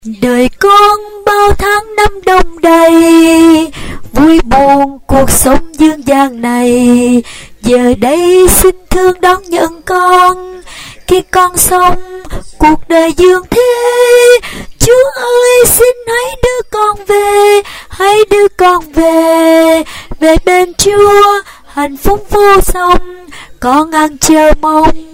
Đời con bao tháng năm đông đầy, vui buồn cuộc sống dương gian này. Giờ đây xin thương đón nhận con, khi con sống cuộc đời dương thế. Chúa ơi xin hãy đưa con về, hãy đưa con về, về bên Chúa hạnh phúc vô song, con ăn chờ mong.